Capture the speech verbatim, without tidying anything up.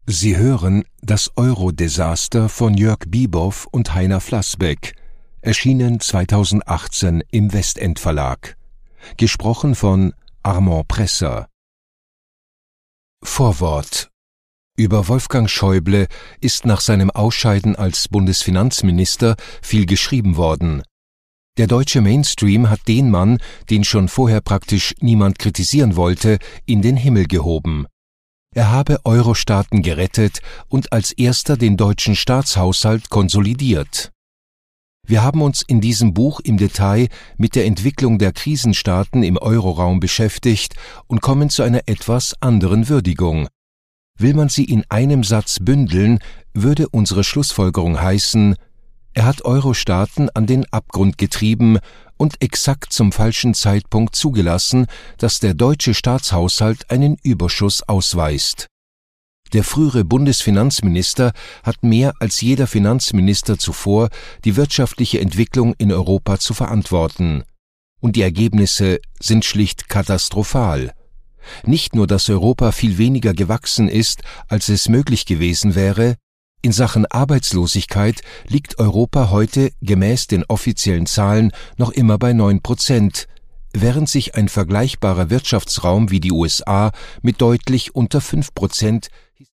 Sie hören das Euro-Desaster von Jörg Biebow und Heiner Flassbeck, erschienen zweitausendachtzehn im Westend Verlag. Gesprochen von Armand Presser. Vorwort. Über Wolfgang Schäuble ist nach seinem Ausscheiden als Bundesfinanzminister viel geschrieben worden. Der deutsche Mainstream hat den Mann, den schon vorher praktisch niemand kritisieren wollte, in den Himmel gehoben. Er habe Euro-Staaten gerettet und als erster den deutschen Staatshaushalt konsolidiert. Wir haben uns in diesem Buch im Detail mit der Entwicklung der Krisenstaaten im Euroraum beschäftigt und kommen zu einer etwas anderen Würdigung. Will man sie in einem Satz bündeln, würde unsere Schlussfolgerung heißen: Er hat Euro-Staaten an den Abgrund getrieben und exakt zum falschen Zeitpunkt zugelassen, dass der deutsche Staatshaushalt einen Überschuss ausweist. Der frühere Bundesfinanzminister hat mehr als jeder Finanzminister zuvor die wirtschaftliche Entwicklung in Europa zu verantworten. Und die Ergebnisse sind schlicht katastrophal. Nicht nur, dass Europa viel weniger gewachsen ist, als es möglich gewesen wäre, in Sachen Arbeitslosigkeit liegt Europa heute gemäß den offiziellen Zahlen noch immer bei neun Prozent, während sich ein vergleichbarer Wirtschaftsraum wie die U S A mit deutlich unter fünf Prozent